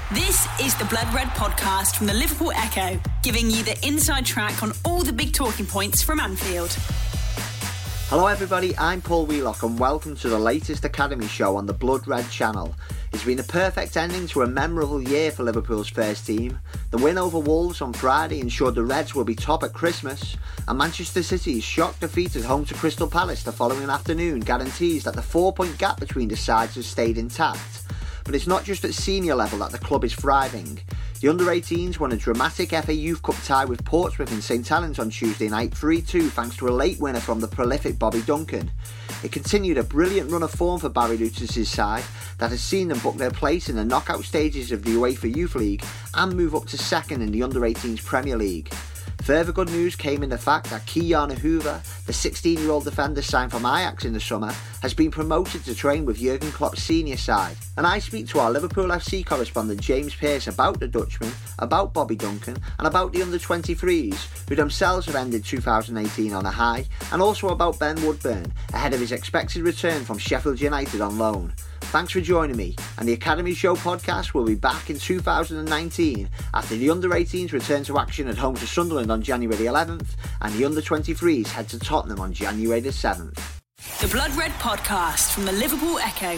This is the Blood Red podcast from the Liverpool Echo, giving you the inside track on all the big talking points from Anfield. Hello everybody, I'm Paul Wheelock and welcome to the latest Academy show on the Blood Red channel. It's been a perfect ending to a memorable year for Liverpool's first team. The win over Wolves on Friday ensured the Reds will be top at Christmas, and Manchester City's shock defeat at home to Crystal Palace the following afternoon guarantees that the 4-point gap between the sides has stayed intact. But it's not just at senior level that the club is thriving. The under-18s won a dramatic FA Youth Cup tie with Portsmouth in St Helens on Tuesday night 3-2 thanks to a late winner from the prolific Bobby Duncan. It continued a brilliant run of form for Barry Lutis' side that has seen them book their place in the knockout stages of the UEFA Youth League and move up to second in the under-18s Premier League. Further good news came in the fact that Ki-Jana Hoever, the 16-year-old defender signed from Ajax in the summer, has been promoted to train with Jurgen Klopp's senior side. And I speak to our Liverpool FC correspondent James Pearce about the Dutchman, about Bobby Duncan and about the under-23s, who themselves have ended 2018 on a high, and also about Ben Woodburn, ahead of his expected return from Sheffield United on loan. Thanks for joining me, and the Academy Show podcast will be back in 2019 after the under-18s return to action at home to Sunderland on January 11th and the under-23s head to Tottenham on January the 7th. The Blood Red podcast from the Liverpool Echo.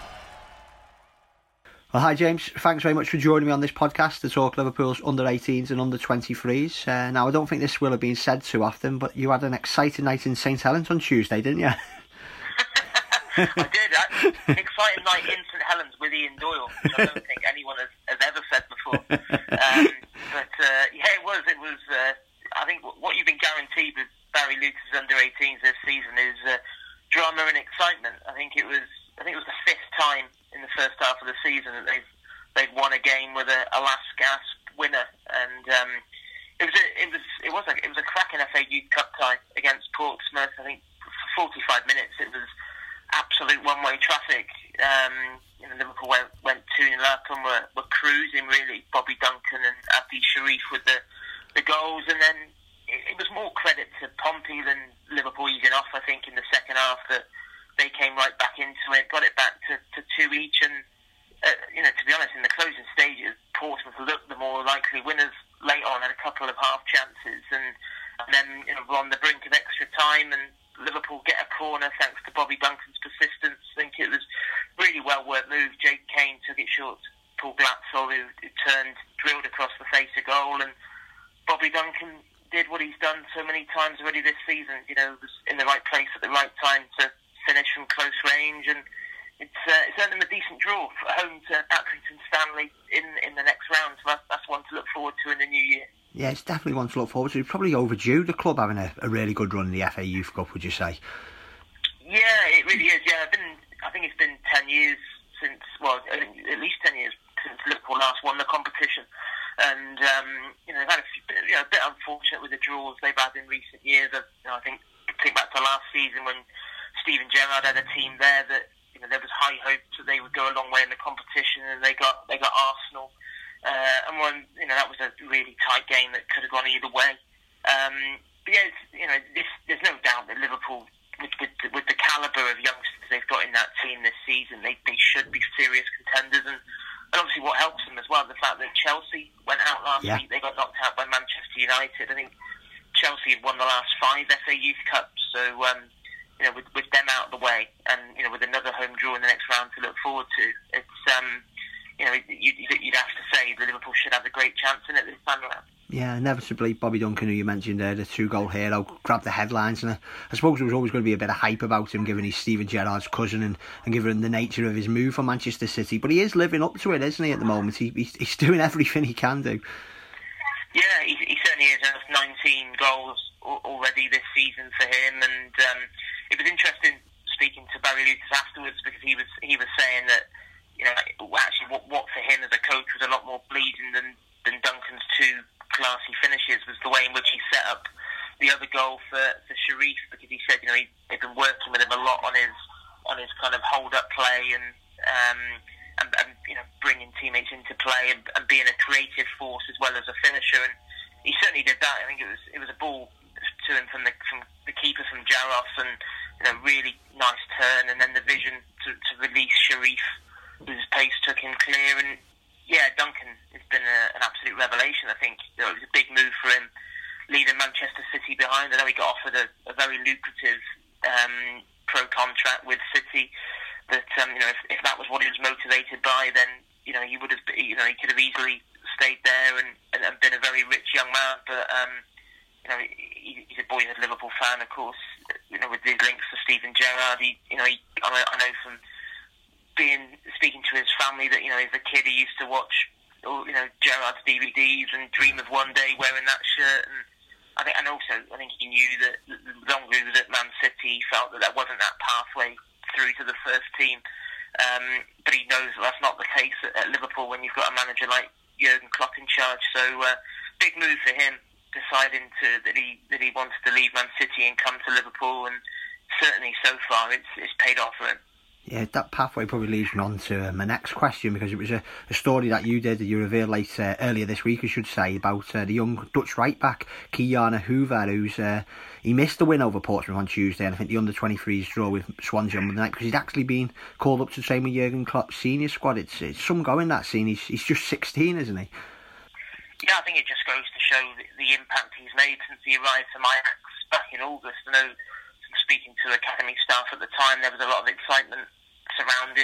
Well, hi James, thanks very much for joining me on this podcast to talk Liverpool's under-18s and under-23s. Now, I don't think this will have been said too often, but you had an exciting night in St Helens on Tuesday, didn't you? I did. Exciting night in St Helens with Ian Doyle, which I don't think anyone has ever said before. Yeah, it was. I think what you've been guaranteed with Barry Lutis' under-18s this season is drama and excitement. I think it was the fifth time in the first half of the season that they've won a game with a last gasp winner, and it was a cracking FA Youth Cup tie against Portsmouth. I think for 45 minutes it was absolute one-way traffic. Liverpool went 2-0 up and were cruising really. Bobby Duncan and Abdi Sharif with the goals, and then it was more credit to Pompey than Liverpool easing off. I think in the second half that they came right back into it, got it back to 2 each, and to be honest, in the closing stages, Portsmouth looked the more likely winners late on, had a couple of half chances, and then were on the brink of extra time, and Liverpool get a corner thanks to Bobby Duncan's persistence. I think it was really well worked move. Jake Kane took it short to Paul Glatzel, who turned, drilled across the face of goal, and Bobby Duncan did what he's done so many times already this season. Was in the right place at the right time to finish from close range, and it's earned them a decent draw at home to Accrington Stanley in the next round. So that's one to look forward to in the new year. Yeah, it's definitely one to look forward to. It's probably overdue, the club having a really good run in the FA Youth Cup, would you say? Yeah, it really is. Yeah, I think it's been 10 years since, at least 10 years since Liverpool last won the competition. And, they've had a bit unfortunate with the draws they've had in recent years. I think back to last season when Steven Gerrard had a team there that, there was high hopes that they would go a long way in the competition, and they got Arsenal. And that was a really tight game that could have gone either way. But yeah, there's no doubt that Liverpool, with the calibre of youngsters they've got in that team this season, they should be serious contenders. And obviously, what helps them as well, the fact that Chelsea went out last week, they got knocked out by Manchester United. I think Chelsea have won the last 5 FA Youth Cups, so with them out of the way, and with another home draw in the next round to look forward to, it's you'd have to say that Liverpool should have a great chance in it this time around. Yeah, inevitably Bobby Duncan, who you mentioned there, the 2-goal hero, grabbed the headlines, and I suppose there was always going to be a bit of hype about him, given he's Steven Gerrard's cousin and given the nature of his move for Manchester City. But he is living up to it, isn't he, at the moment? He's doing everything he can do. Yeah, he certainly is. There's 19 goals already this season for him, and it was interesting speaking to Barry Lutis afterwards, because he was saying that actually what for him as a coach was a lot more bleeding than Duncan's 2 classy finishes was the way in which he set up the other goal for Sharif, because he said they've been working with him a lot on his kind of hold up play and bringing teammates into play and being a creative force as well as a finisher, and he certainly did that. I think it was a ball to him from the keeper from Jaros, and really nice turn, and then the vision to release Sharif, whose pace took him clear, and yeah, Duncan has been an absolute revelation. I think it was a big move for him, leaving Manchester City behind. I know he got offered a very lucrative pro contract with City. That if that was what he was motivated by, then he would have he could have easily stayed there and been a very rich young man. But he's a boyhood Liverpool fan, of course. With his links to Steven Gerrard, I know from speaking to his family that as a kid he used to watch Gerrard's DVDs and dream of one day wearing that shirt. And I think he knew that the longer he was at Man City, he felt that there wasn't that pathway through to the first team. But he knows that's not the case at Liverpool when you've got a manager like Jurgen Klopp in charge. So big move for him, deciding that he wanted to leave Man City and come to Liverpool, and certainly so far it's paid off for him. Yeah, that pathway probably leads me on to my next question, because it was a story that you revealed earlier this week, I should say, about the young Dutch right back Ki-Jana Hoever, who's he missed the win over Portsmouth on Tuesday, and I think the under-23s draw with Swansea on Monday night, because he'd actually been called up to train with Jurgen Klopp's senior squad. It's some going, that scene. He's just 16, isn't he? Yeah, I think it just goes to show the impact he's made since he arrived from Ajax back in August. I know, from speaking to academy staff at the time, there was a lot of excitement surrounding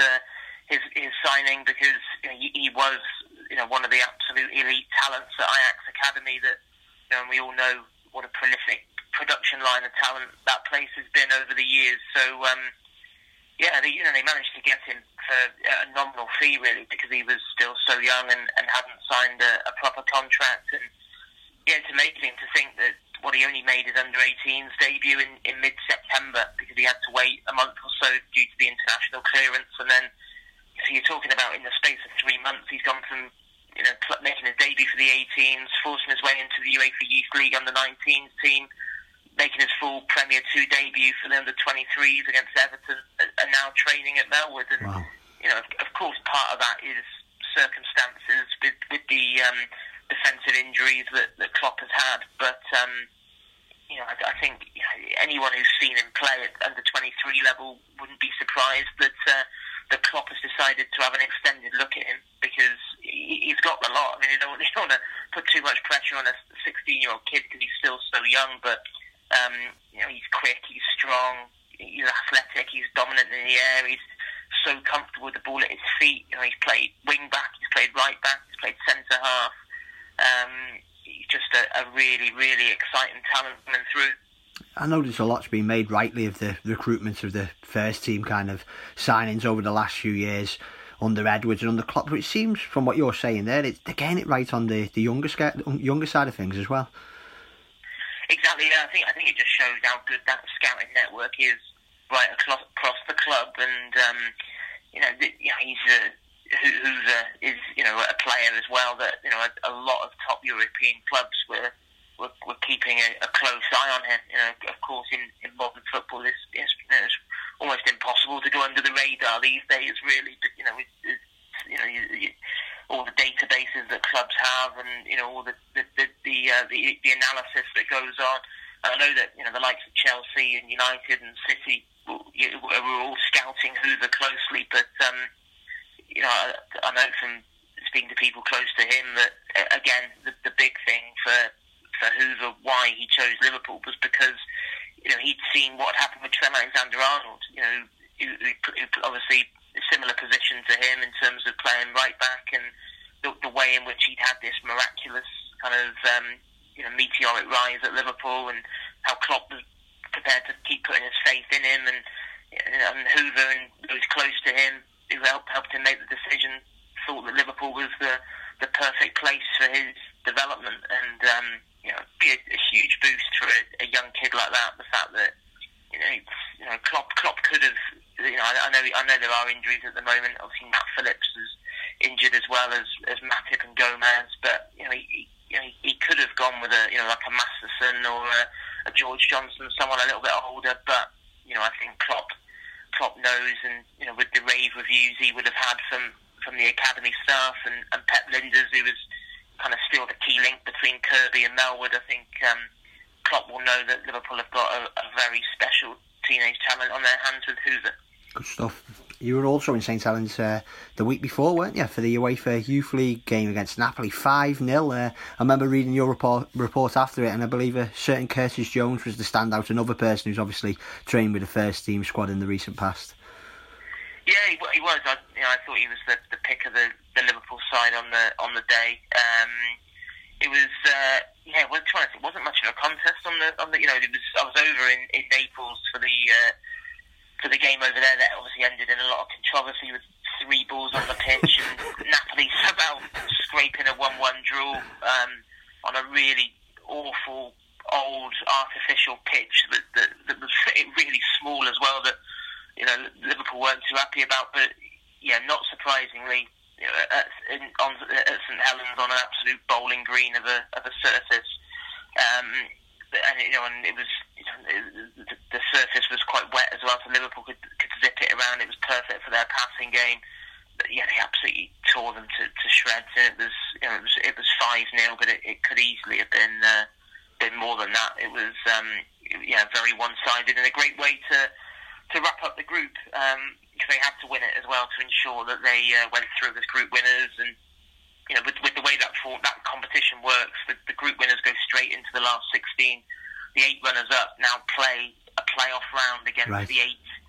his signing, because he was one of the absolute elite talents at Ajax Academy. That and we all know what a prolific production line of talent that place has been over the years. So they managed to get him for a nominal fee, really, because he was still so young and hadn't signed a proper contract. And it's amazing to think that he only made his under-18s debut in mid-September, because he had to wait a month or so due to the international clearance. And then, so you're talking about in the space of 3 months, he's gone from making his debut for the 18s, forcing his way into the UEFA Youth League under-19s team, making his full Premier 2 debut for the under-23s against Everton, and now training at Melwood. And wow. Of course, part of that is circumstances with the defensive injuries that Klopp has had, but I think anyone who's seen him play at under 23 level wouldn't be surprised that Klopp has decided to have an extended look at him, because he's got a lot. I mean, you don't want to put too much pressure on a 16-year-old kid, because he's still so young, but he's quick, he's strong, he's athletic, he's dominant in the air, he's so comfortable with the ball at his feet. He's played wing back, he's played right back, he's played centre half. He's just a really, really exciting talent coming through. I know there's a lot's been made rightly of the recruitment of the first team kind of signings over the last few years under Edwards and under Klopp, but it seems from what you're saying there, they're getting it right on the younger side of things as well. Exactly, yeah. I think it just shows how good that scouting network is right across the club, and Hoever is a player as well that a lot of top European clubs were keeping a close eye on him. Of course, in modern football, it's almost impossible to go under the radar these days, really. But all the databases that clubs have, and all the analysis that goes on. And I know that the likes of Chelsea and United and City were all scouting Hoever closely, but I know from speaking to people close to him that again the big thing for Hoever, why he chose Liverpool, was because he'd seen what happened with Trent Alexander-Arnold, who obviously a similar position to him in terms of playing right back, and the way in which he'd had this miraculous kind of meteoric rise at Liverpool, and how Klopp was prepared to keep putting his faith in him, and Hoever and those close to him who helped him make the decision thought that Liverpool was the perfect place for his development, and be a huge boost for a young kid like that. The fact that Klopp could have, I know there are injuries at the moment. Obviously, Matt Phillips is injured as well as Matip and Gomez, but he could have gone with like a Masterson or a George Johnson, someone a little bit older. But I think Klopp knows, and with the rave reviews he would have had from the academy staff and Pep Lijnders, who was kind of still the key link between Kirby and Melwood, I think Klopp will know that Liverpool have got a very special teenage talent on their hands with Hoever. Good stuff. you were also in St Helens the week before, weren't you, for the UEFA Youth League game against Napoli, 5-0. I remember reading your report after it, and I believe a certain Curtis Jones was the standout, another person who's obviously trained with the first team squad in the recent past. Yeah, he was. I thought he was the pick of the Liverpool side on the day. It was, well, to be honest, it wasn't much of a contest on the. I was over in Naples for the game over there that obviously ended in a lot of controversy with 3 balls on the pitch and Napoli somehow scraping a 1-1 draw on a really awful, old, artificial pitch that was really small as well, that Liverpool weren't too happy about. But yeah, not surprisingly, at St Helens on an absolute bowling green of a surface, and it was the surface was quite wet as well, so Liverpool could zip it around. It was perfect for their passing game. But yeah, they absolutely tore them to shreds. And it was 5-0, but it could easily have been more than that. It was very one-sided, and a great way to wrap up the group, because they had to win it as well to ensure that they went through as group winners. And with the way that competition works, the group winners go straight into the last 16. The 8 runners-up now play a playoff round against the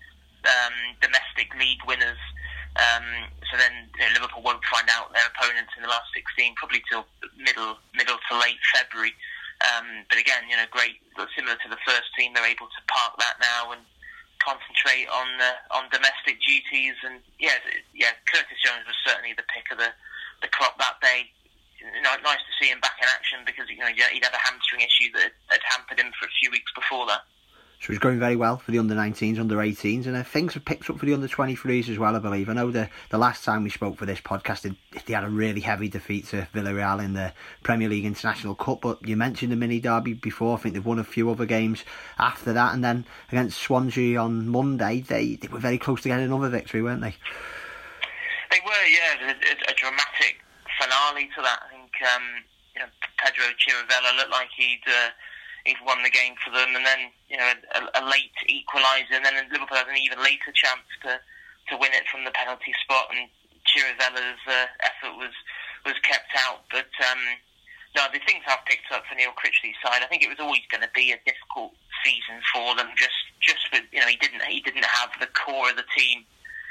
8 domestic league winners. So then Liverpool won't find out their opponents in the last 16 probably till middle to late February. But again, great, similar to the first team, they're able to park that now and concentrate on domestic duties. And Curtis Jones was certainly the pick of the crop that day. Nice to see him back in action, because he'd had a hamstring issue that had hampered him for a few weeks before that. So he's going very well for the under-19s, under-18s, and things have picked up for the under-23s as well, I believe. I know the last time we spoke for this podcast, they had a really heavy defeat to Villarreal in the Premier League International Cup, but you mentioned the mini-derby before. I think they've won a few other games after that, and then against Swansea on Monday, they were very close to getting another victory, weren't they? They were, yeah. A dramatic finale to that. I think Pedro Chirivella looked like he'd won the game for them, and then a late equaliser, and then Liverpool had an even later chance to win it from the penalty spot, and Chirivella's effort was kept out. But no, the things have picked up for Neil Critchley's side. I think it was always going to be a difficult season for them, just with he didn't have the core of the team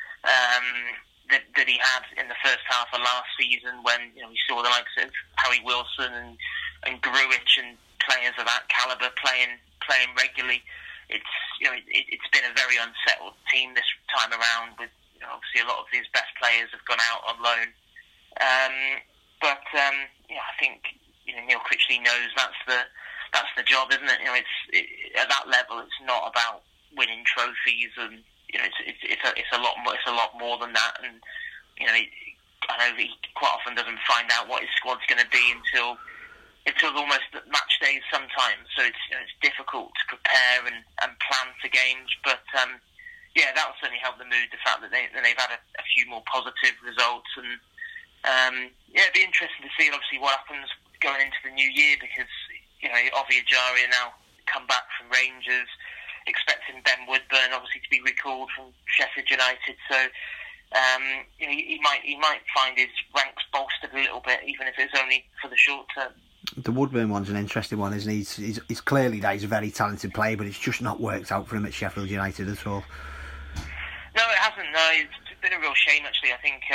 that he had in the first half of last season, when we saw the likes of Harry Wilson and Grujic and players of that calibre playing regularly. It's been a very unsettled team this time around, with obviously a lot of these best players have gone out on loan. But I think Neil Critchley knows that's the job, isn't it? At that level, it's not about winning trophies, and it's a lot more than that. And I know he quite often doesn't find out what his squad's going to be until almost match days sometimes. So it's difficult to prepare and plan for games. But that will certainly help the mood, the fact that they've had a few more positive results. And it'd be interesting to see obviously what happens going into the new year, because Ovie Ejaria now come back from Rangers, expecting Ben Woodburn obviously to be recalled from Sheffield United. So he might find his ranks bolstered a little bit, even if it's only for the short term. The Woodburn one's an interesting one, isn't he? He's clearly that he's a very talented player, but it's just not worked out for him at Sheffield United at all. No, it hasn't. No, it's been a real shame, actually. I think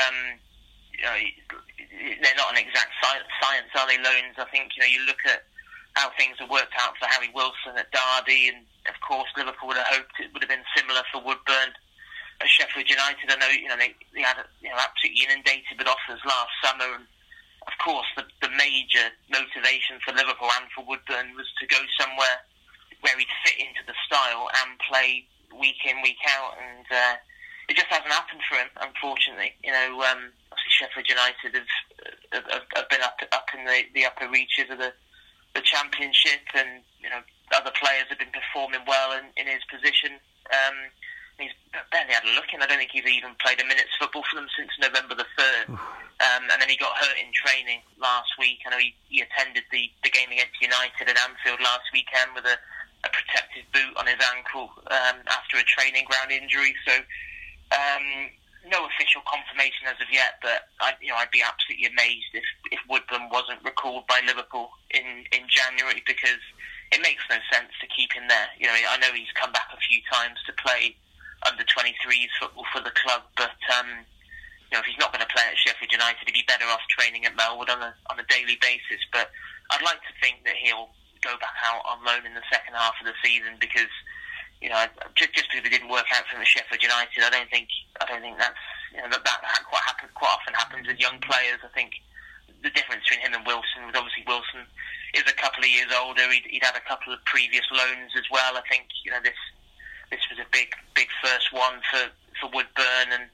they're not an exact science, are they, loans? I think you look at how things have worked out for Harry Wilson at Derby, and of course Liverpool would have hoped it would have been similar for Woodburn at Sheffield United. I know they had absolutely inundated with offers last summer, and of course the major motivation for Liverpool and for Woodburn was to go somewhere where he'd fit into the style and play week in, week out, and it just hasn't happened for him, unfortunately. Obviously Sheffield United have been up in the upper reaches of the Championship, and other players have been performing well in his position. He's barely had a look in. I don't think he's even played a minute's football for them since November the 3rd. And then he got hurt in training last week. I know he attended the game against United at Anfield last weekend with a protective boot on his ankle after a training ground injury. So No official confirmation as of yet, but I'd be absolutely amazed if Woodburn wasn't recalled by Liverpool in January, because it makes no sense to keep him there. I know he's come back a few times to play under 23s football for the club, but if he's not going to play at Sheffield United, he'd be better off training at Melwood on a daily basis. But I'd like to think that he'll go back out on loan in the second half of the season, because just because it didn't work out for him at Sheffield United, I don't think that's that quite often happens with young players. I think the difference between him and Wilson was obviously Wilson is a couple of years older. He'd had a couple of previous loans as well. I think this was a big first one for Woodburn, and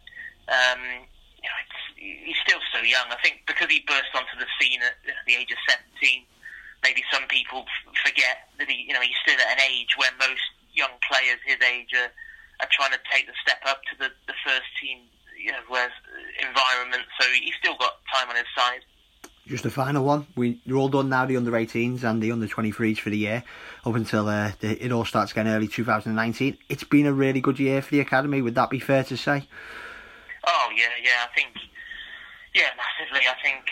he's still so young. I think because he burst onto the scene at the age of 17, maybe some people forget that he's still at an age where most young players his age are trying to take the step up to the first team environment. So he's still got time on his side. Just a final one. You're all done now, the under-18s and the under-23s for the year, up until it all starts again early 2019. It's been a really good year for the academy. Would that be fair to say? Oh yeah. I think massively. I think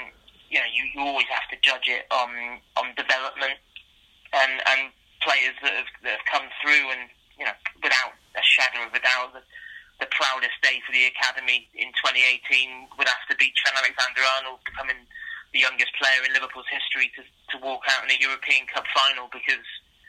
you always have to judge it on development and players that have come through, and without a shadow of a doubt, the proudest day for the academy in 2018 would have to be Trent Alexander-Arnold becoming the youngest player in Liverpool's history to walk out in a European Cup final, because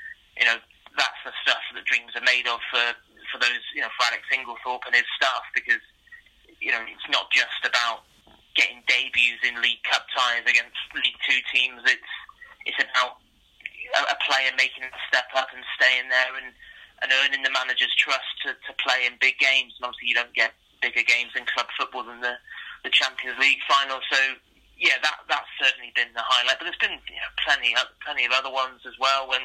that's the stuff that dreams are made of for those for Alex Inglethorpe and his staff, because it's not just about getting debuts in League Cup ties against League Two teams. It's about a player making a step up and staying there and earning the manager's trust to play in big games. And obviously you don't get bigger games in club football than the Champions League final. So yeah, that's certainly been the highlight. But there's been plenty of other ones as well. When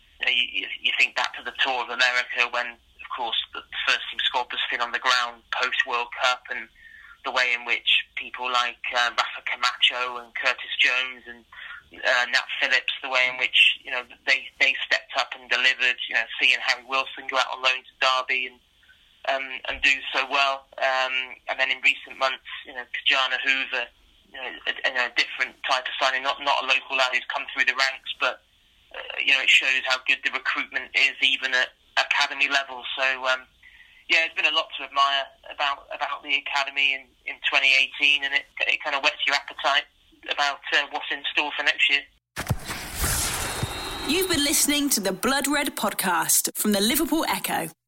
you think back to the Tour of America, when of course the first team squad was thin on the ground post World Cup, and the way in which people like Rafa Camacho and Curtis Jones and Nat Phillips, the way in which they stepped up and delivered. Seeing Harry Wilson go out on loan to Derby and do so well, and then in recent months, Kajana Hoover, a different type of signing, not a local lad who's come through the ranks, but it shows how good the recruitment is even at academy level. So there's been a lot to admire about the academy in 2018, and it kind of whets your appetite about what's in store for next year. You've been listening to the Blood Red podcast from the Liverpool Echo.